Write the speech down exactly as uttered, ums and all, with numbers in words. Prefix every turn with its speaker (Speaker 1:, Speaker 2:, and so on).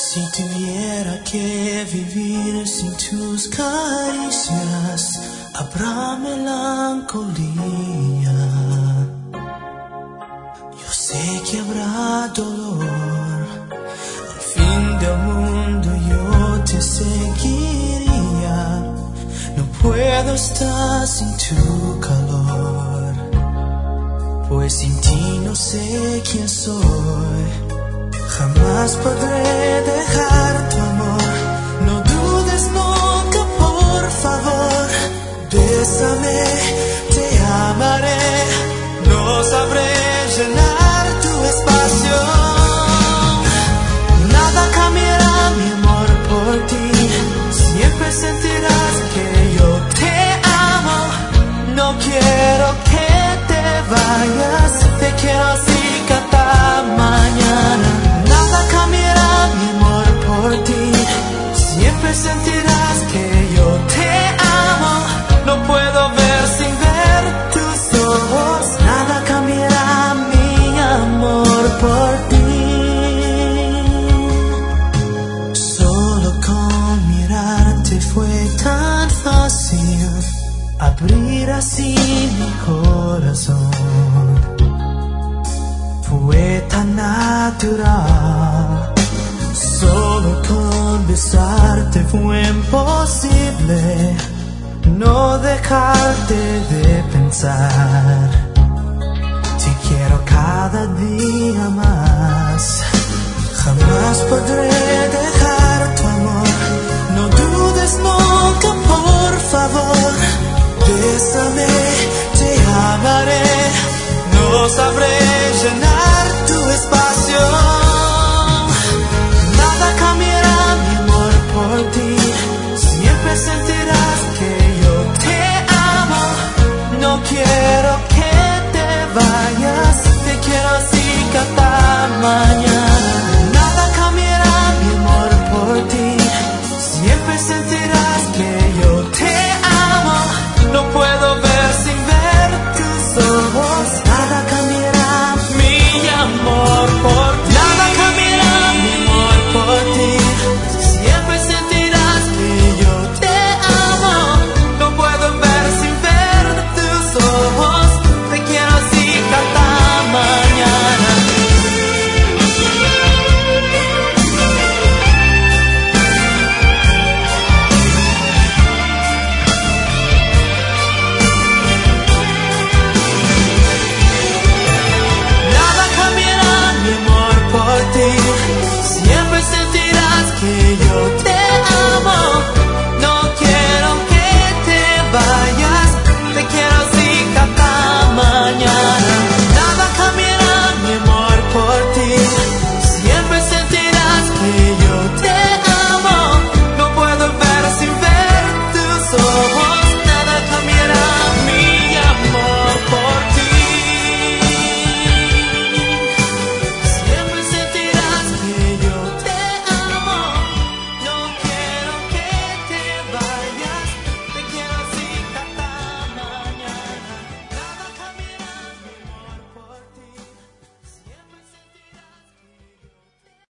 Speaker 1: Si tuviera que vivir sin tus caricias, habrá melancolía. Yo sé que habrá dolor. Al fin del mundo yo te seguiría. No puedo estar sin tu calor, pues sin ti no sé quién soy. Jamás podré dejar tu amor. No dudes nunca, por favor. Bésame, te amaré. No sabré llenar tu espacio. Nada cambiará mi amor por ti. Siempre sentirás que yo te amo. No quiero que te vayas. Te quiero así cada mañana. Siempre sentirás que yo te amo. No puedo ver sin ver tus ojos. Nada cambiará mi amor por ti. Solo con mirarte fue tan fácil abrir así mi corazón. Fue tan natural. Solo con besarte fue imposible no dejarte de pensar. Te quiero cada día más. Jamás podré dejar tu amor. No dudes nunca, por favor. Bésame, te amaré. No sabré llenar